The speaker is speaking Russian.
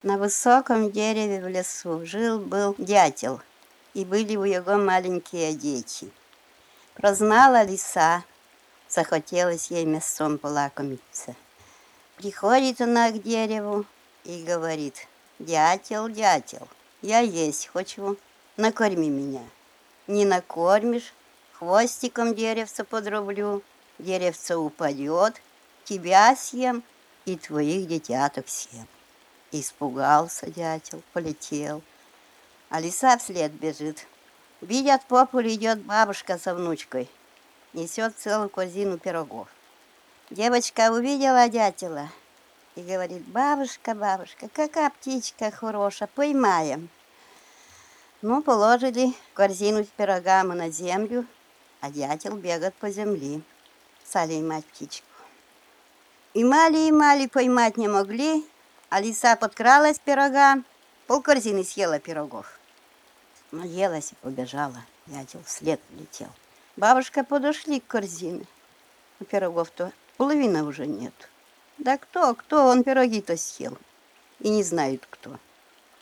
На высоком дереве в лесу жил-был дятел, и были у его маленькие дети. Прознала лиса, захотелось ей мясом полакомиться. Приходит она к дереву и говорит: «Дятел, дятел, я есть хочу, накорми меня». Не накормишь, хвостиком деревца подрублю, деревце упадет, тебя съем и твоих детяток съем. Испугался дятел, полетел, а лиса вслед бежит. Видят, по полю идет бабушка со внучкой, несет целую корзину пирогов. Девочка увидела дятела и говорит: «Бабушка, бабушка, какая птичка хорошая, поймаем». Ну, положили корзину с пирогами на землю, а дятел бегает по земле. Стали имать птичку. Имали, поймать не могли, а лиса подкралась к пирогам, полкорзины съела пирогов. Наелась и побежала, дятел вслед летел. Бабушка подошли к корзине, а пирогов-то половины уже нет. Да кто, он пироги-то съел, и не знают кто.